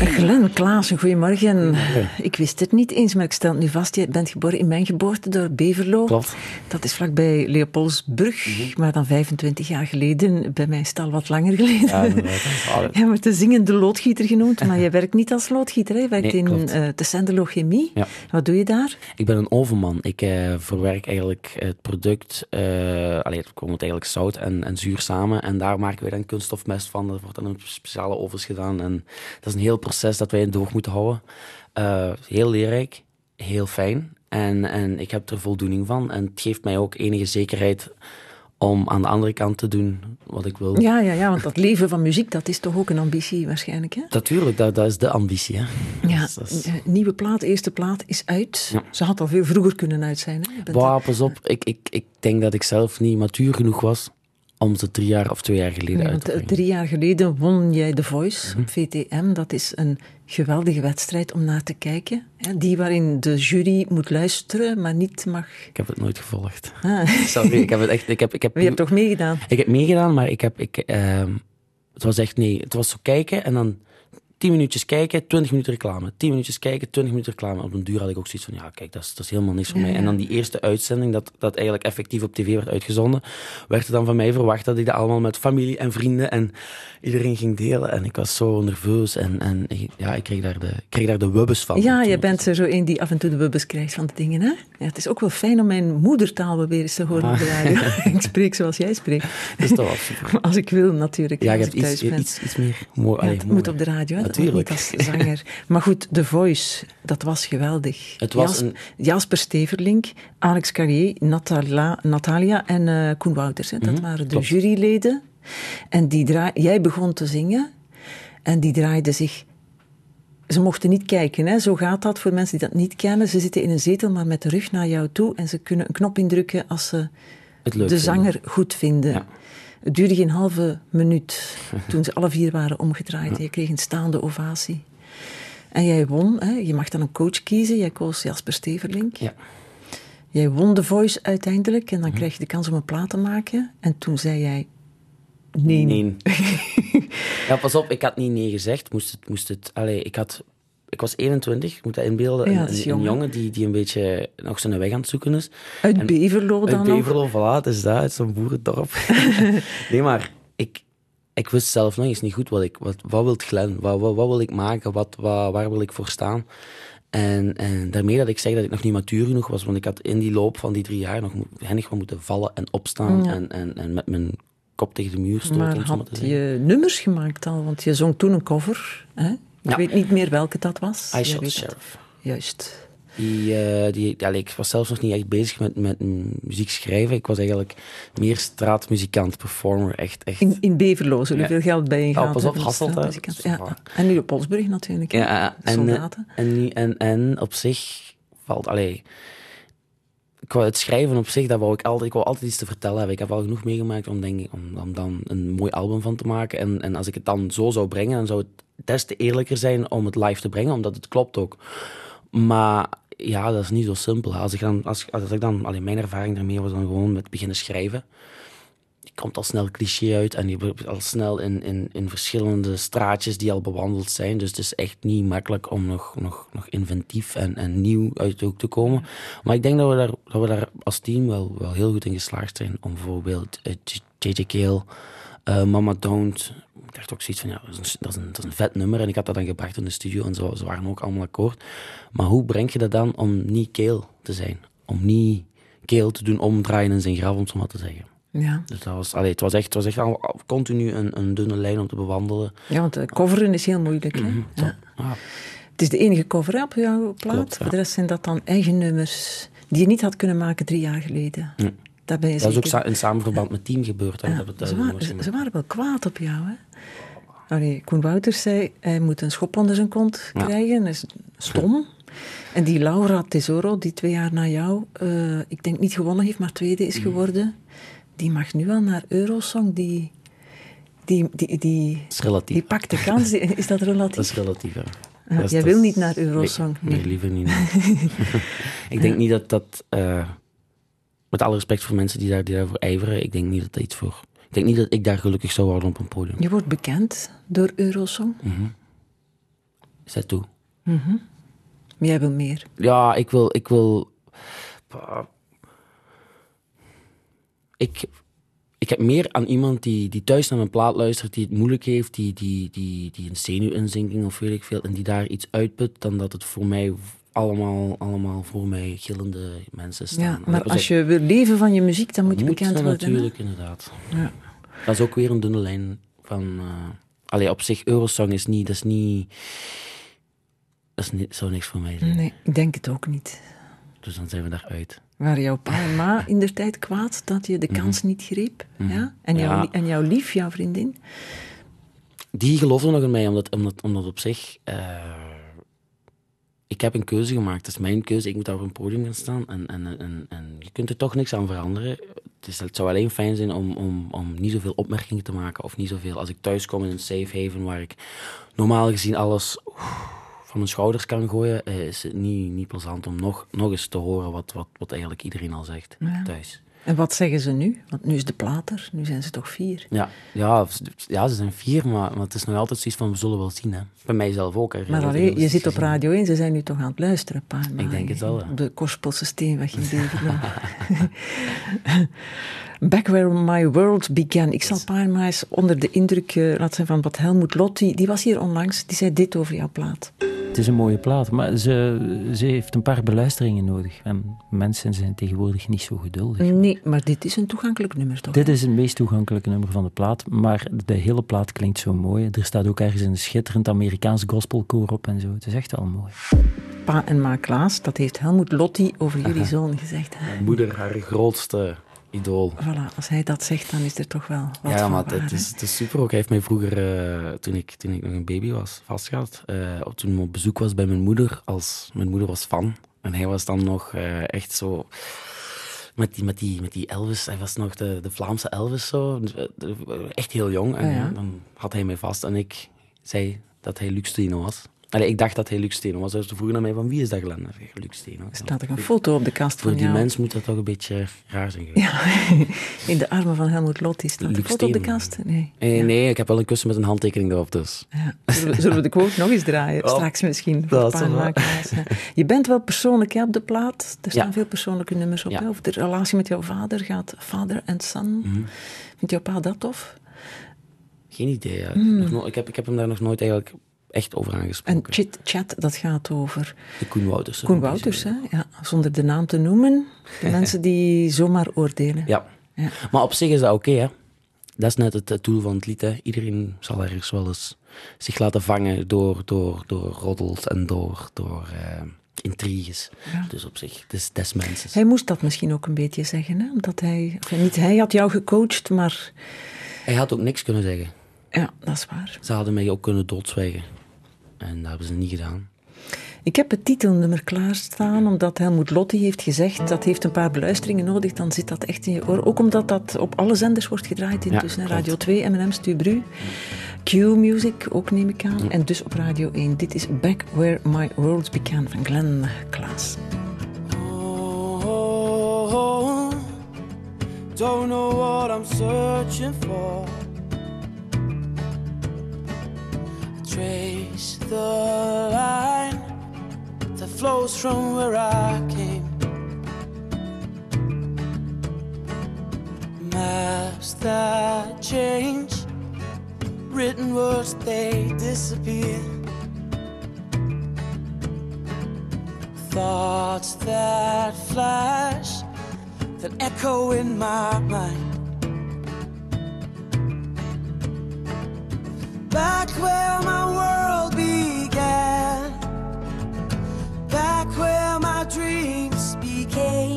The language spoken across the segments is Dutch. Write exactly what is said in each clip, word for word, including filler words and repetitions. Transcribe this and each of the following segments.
Glenn Klaassen, goedemorgen. Ik wist het niet eens, maar ik stel het nu vast. Je bent geboren in mijn geboortedorp Beverlo. Klopt. Dat is vlakbij Leopoldsbrug, mm-hmm. maar dan vijfentwintig jaar geleden. Bij mij is het al wat langer geleden. Ja, je wordt de zingende loodgieter genoemd, maar je werkt niet als loodgieter. Hè? Je werkt nee, in uh, de Sendelo Chemie. Ja. Wat doe je daar? Ik ben een ovenman. Ik uh, verwerk eigenlijk het product. Uh, allee, het komt eigenlijk zout en, en zuur samen. En daar maken we dan kunststofmest van. Dat wordt dan in speciale ovens gedaan. En dat is een heel proces dat wij door moeten houden. Uh, heel leerrijk, heel fijn. En, en ik heb er voldoening van. En het geeft mij ook enige zekerheid om aan de andere kant te doen wat ik wil. Ja, ja, ja, want dat leven van muziek, dat is toch ook een ambitie waarschijnlijk, hè? Natuurlijk, dat, dat is de ambitie, hè. Ja, dat is, dat is... nieuwe plaat, eerste plaat is uit. Ja. Ze had al veel vroeger kunnen uit zijn, hè? Wow, pas op, ik, ik, ik denk dat ik zelf niet matuur genoeg was om ze drie jaar of twee jaar geleden nee, uit te brengen. Drie jaar geleden won jij The Voice mm-hmm. op V T M. Dat is een geweldige wedstrijd om naar te kijken. Hè? Die waarin de jury moet luisteren, maar niet mag... Ik heb het nooit gevolgd. Ah. Sorry, ik heb het echt... Ik heb, ik heb, je hebt toch meegedaan? Ik heb meegedaan, maar ik heb... Ik, uh, het was echt... Nee, het was zo kijken en dan... tien minuutjes kijken, twintig minuten reclame. tien minuutjes kijken, twintig minuten reclame. Op een duur had ik ook zoiets van, ja, kijk, dat is, dat is helemaal niks voor ja, mij. En dan die eerste uitzending, dat, dat eigenlijk effectief op tv werd uitgezonden, werd er dan van mij verwacht dat ik dat allemaal met familie en vrienden en iedereen ging delen. En ik was zo nerveus en, en ja, ik kreeg daar de, ik kreeg daar de wubbes van. Ja, je bent er zo een die af en toe de wubbes krijgt van de dingen, hè? Ja, het is ook wel fijn om mijn moedertaal weer eens te horen ah. op de radio. Ik spreek zoals jij spreekt. Dat is toch wel super. Als ik wil, natuurlijk. Ja, je hebt iets, iets, iets meer mooi. Ja, het mooi. moet op de radio, hè? Natuurlijk. Niet als zanger. Maar goed, The Voice, dat was geweldig. Het was Jas, een... Jasper Steverlink, Alex Carrier, Natalia, Natalia en uh, Koen Wouters. Hè. Dat mm-hmm. waren de Klopt. juryleden. En die draai... jij begon te zingen en die draaiden zich... Ze mochten niet kijken, hè. Zo gaat dat voor mensen die dat niet kennen. Ze zitten in een zetel, maar met de rug naar jou toe en ze kunnen een knop indrukken als ze de zanger vinden. goed vinden. Ja. Het duurde geen halve minuut toen ze alle vier waren omgedraaid. Ja. Je kreeg een staande ovatie. En jij won, hè? Je mag dan een coach kiezen. Jij koos Jasper Steverlink. Ja. Jij won The Voice uiteindelijk en dan mm-hmm. krijg je de kans om een plaat te maken. En toen zei jij nee. Nee. Ja, pas op, ik had niet nee gezegd. Moest het, moest het, allez, ik, had, ik was eenentwintig, ik moet dat inbeelden. Ja, een, een, een jongen die, die een beetje nog zijn weg aan het zoeken is. Uit en, Beverlo dan Uit Beverlo, voilà, het is dat, uit zo'n boerendorp. Nee, maar ik... Ik wist zelf nog eens niet goed wat ik... Wat, wat wil Glenn? Wat, wat, wat wil ik maken? Wat, wat, waar wil ik voor staan? En, en daarmee dat ik zeg dat ik nog niet matuur genoeg was, want ik had in die loop van die drie jaar nog hennig van moeten vallen en opstaan ja. en, en, en met mijn kop tegen de muur stoten. Maar had je nummers gemaakt al? Want je zong toen een cover. Hè? Ik ja. weet niet meer welke dat was. I Shot the Sheriff. Juist. Die, uh, die, ja, ik was zelfs nog niet echt bezig met, met muziek schrijven. Ik was eigenlijk meer straatmuzikant, performer. Echt, echt. In, in Beverlo, zullen ja. veel geld bij je gaan. Oh, pas op, Hasselt. Ja. En nu op Polsbrug natuurlijk. Ja, en, en, en, en op zich valt... Allee, het schrijven op zich, dat wou ik, altijd, ik wou altijd iets te vertellen hebben. Ik heb al genoeg meegemaakt om, denk ik, om, om dan een mooi album van te maken. En, en als ik het dan zo zou brengen, dan zou het des te eerlijker zijn om het live te brengen, omdat het klopt ook. Maar ja, dat is niet zo simpel. Als ik dan, als, als ik dan alleen mijn ervaring daarmee was dan gewoon met beginnen schrijven. Je komt al snel cliché uit en je wordt al snel in, in, in verschillende straatjes die al bewandeld zijn. Dus het is echt niet makkelijk om nog, nog, nog inventief en, en nieuw uit de hoek te komen. Maar ik denk dat we daar, dat we daar als team wel, wel heel goed in geslaagd zijn. Om bijvoorbeeld uh, J J Cale, uh, Mama Don't... Ik dacht ook zoiets van, ja, dat is, een, dat, is een, dat is een vet nummer. En ik had dat dan gebracht in de studio en zo, ze waren ook allemaal akkoord. Maar hoe breng je dat dan om niet Cale te zijn? Om niet Cale te doen omdraaien in zijn graf, om het zo maar te zeggen. Ja. Dus dat was, allee, het was echt, het was echt al continu een, een dunne lijn om te bewandelen. Ja, want coveren is heel moeilijk. Hè? Mm-hmm, ja. Ah. Het is de enige cover op jouw plaat. Klopt, ja. Voor de rest zijn dat dan eigen nummers die je niet had kunnen maken drie jaar geleden. Mm. Daar ben je dat zeker... is ook in samenverband met team gebeurd. Hè, ja, dat ze, waren, ze, ze waren wel kwaad op jou, hè? Allee, Koen Wouters zei, hij moet een schop onder zijn kont krijgen. Ja. Dat is stom. En die Laura Tesoro, die twee jaar na jou, uh, ik denk niet gewonnen heeft, maar tweede is geworden, die mag nu wel naar Eurosong. Die, die, die, die, is relatief. Die pakt de kans. Is dat relatief? Dat is relatief, ja. Uh, dat is, jij dat wil is, niet naar Eurosong? Nee, nee liever niet. Ik denk niet dat dat... Uh, met alle respect voor mensen die, daar, die daarvoor ijveren, ik denk niet dat dat iets voor... Ik denk niet dat ik daar gelukkig zou worden op een podium. Je wordt bekend door Eurosong. Mm-hmm. C'est tout. Mm-hmm. Jij wil meer? Ja, ik wil... Ik wil... Ik... Ik heb meer aan iemand die, die thuis naar mijn plaat luistert, die het moeilijk heeft, die, die, die, die een zenuwinzinking of weet ik veel, en die daar iets uitput, dan dat het voor mij allemaal, allemaal voor mij gillende mensen staan. Ja, maar als je wil leven van je muziek, dan moet je moet bekend worden. Natuurlijk, hè? Inderdaad. Ja. Dat is ook weer een dunne lijn van... Uh, allee, op zich, Eurosong is niet... Dat is niet... Dat is niet, zou niks voor mij zijn. Nee, ik denk het ook niet. Dus dan zijn we daaruit. Waren jouw pa en ma in der tijd kwaad dat je de kans mm-hmm. niet greep? Mm-hmm. Ja? En, jouw, ja. en jouw lief, jouw vriendin? Die geloofde nog in mij, omdat, omdat, omdat op zich... Uh, ik heb een keuze gemaakt. Dat is mijn keuze. Ik moet daar op een podium gaan staan. En, en, en, en je kunt er toch niks aan veranderen. Het, is, het zou alleen fijn zijn om, om, om niet zoveel opmerkingen te maken. Of niet zoveel... Als ik thuis kom in een safe haven waar ik normaal gezien alles... Oef, van mijn schouders kan gooien, is het niet, niet plezant om nog, nog eens te horen wat, wat, wat eigenlijk iedereen al zegt ja. thuis. En wat zeggen ze nu? Want nu is de plaat er, nu zijn ze toch vier? Ja, ja, ja ze zijn vier, maar, maar het is nog altijd zoiets van, we zullen wel zien. Hè. Bij mij zelf ook. Hè. Maar allee, je zit op Radio één, ze zijn nu toch aan het luisteren, pa. Ik denk het wel, ja. Op de Korspelse Steenweg in Deventer. Back Where My World Began. Ik zal pa maar eens onder de indruk uh, laten zijn van wat Helmut Lotti, die was hier onlangs, die zei dit over jouw plaat. Het is een mooie plaat, maar ze, ze heeft een paar beluisteringen nodig. En mensen zijn tegenwoordig niet zo geduldig. Nee, maar dit is een toegankelijk nummer, toch? Dit is het meest toegankelijke nummer van de plaat, maar de hele plaat klinkt zo mooi. Er staat ook ergens een schitterend Amerikaans gospelkoor op en zo. Het is echt wel mooi. Pa en ma Klaas, dat heeft Helmut Lotti over jullie zoon gezegd. Hè? Moeder, haar grootste... idool. Voilà, als hij dat zegt, dan is er toch wel wat ja, maar waar, het is, het is super ook. Hij heeft mij vroeger, uh, toen, ik, toen ik nog een baby was, vastgehad. Uh, toen ik op bezoek was bij mijn moeder, als mijn moeder was fan. En hij was dan nog uh, echt zo... Met die, met, die, met die Elvis, hij was nog de, de Vlaamse Elvis zo. Echt heel jong. En ja, ja. dan had hij mij vast en ik zei dat hij Luc Steno was. Allee, ik dacht dat hij Luc Steno was. Dus ze vroegen naar mij van wie is dat Glenn? Luc Steno. Er staat er een foto op de kast van jou. Voor die mens moet dat toch een beetje raar zijn geweest. Ja, in de armen van Helmut Lotti staat Luc de foto Steno. Op de kast? Nee. Eh, ja. nee, ik heb wel een kussen met een handtekening erop. Dus. Ja. Zullen, we, zullen we de quote nog eens draaien? Oh, straks misschien. Voor je bent wel persoonlijk hè, op de plaat. Er staan ja. veel persoonlijke nummers op. Ja. Hè? Over de relatie met jouw vader gaat father and son. Mm-hmm. Vindt jouw pa dat tof? Geen idee. Ja. Mm. Nog no- ik, heb, ik heb hem daar nog nooit eigenlijk... echt over aangesproken. En Chit Chat, dat gaat over... De Koen Wouters. Koen Wouters, hè? Ja, zonder de naam te noemen. De mensen die zomaar oordelen. Ja. ja. Maar op zich is dat oké, okay, hè. Dat is net het, het doel van het lied, hè. Iedereen zal ergens wel eens zich laten vangen door, door, door roddels en door, door uh, intriges. Ja. Dus op zich, het is des mensen. Hij moest dat misschien ook een beetje zeggen, hè? Omdat hij... Enfin, niet hij had jou gecoacht, maar... Hij had ook niks kunnen zeggen. Ja, dat is waar. Ze hadden mij ook kunnen doodzwijgen. En dat hebben ze niet gedaan. Ik heb het titelnummer klaarstaan, omdat Helmut Lotti heeft gezegd dat heeft een paar beluisteringen nodig, dan zit dat echt in je oor. Ook omdat dat op alle zenders wordt gedraaid intussen. Ja, Radio twee, M en M, Stubru, Q-Music ook neem ik aan. Ja. En dus op Radio één. Dit is Back Where My World Began van Glenn Klaas. Oh, oh, oh, don't know what I'm searching for. Trace the line that flows from where I came. Maps that change, written words they disappear. Thoughts that flash, that echo in my mind. Back where my world began, back where my dreams became.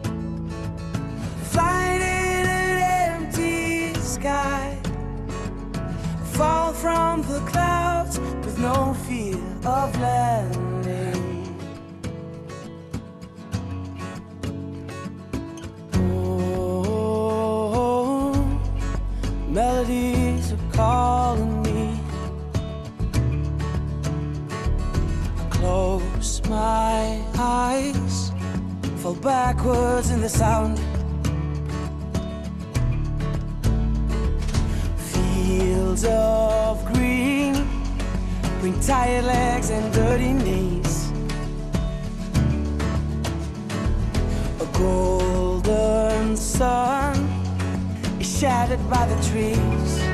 Flying in an empty sky, fall from the clouds with no fear of landing. Oh, melodies are calling me. Close my eyes, fall backwards in the sound. Fields of green, bring tired legs and dirty knees. A golden sun is shattered by the trees.